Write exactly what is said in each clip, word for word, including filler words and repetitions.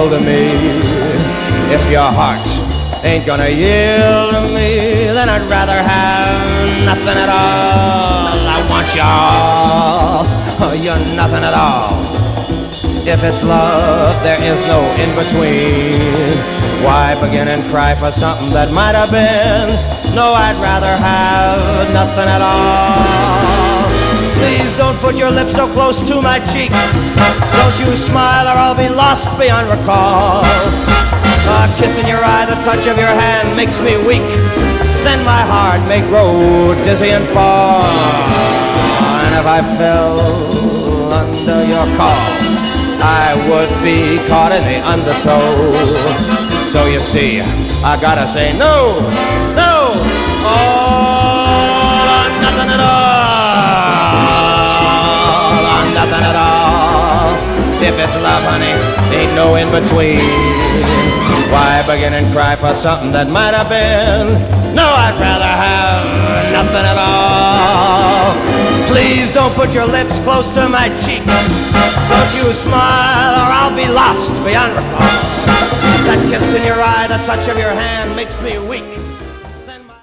hold of me. If your heart ain't gonna yield to me, then I'd rather have nothing at all. I want you all, oh, you're nothing at all. If it's love, there is no in-between. Why begin and cry for something that might have been? No, I'd rather have nothing at all. Please don't put your lips so close to my cheek. Don't you smile or I'll be lost beyond recall. A kiss in your eye, the touch of your hand makes me weak. Then my heart may grow dizzy and fall. And if I fell under your call, I would be caught in the undertow. So you see, I gotta say no, no, all or nothing at all, or nothing at all. If it's love, honey, ain't no in between. Why begin and cry for something that might have been? No, I'd rather have nothing at all. Please don't put your lips close to my cheek. Don't you smile or I'll be lost beyond recall. That kiss in your eye, the touch of your hand makes me weak. Then my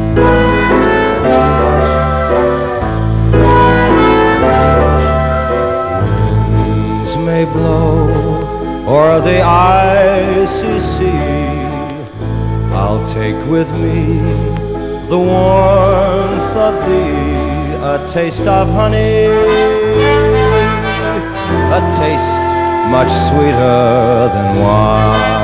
winds may blow o'er the icy sea. I'll take with me the warmth of thee, a taste of honey, a taste much sweeter than wine.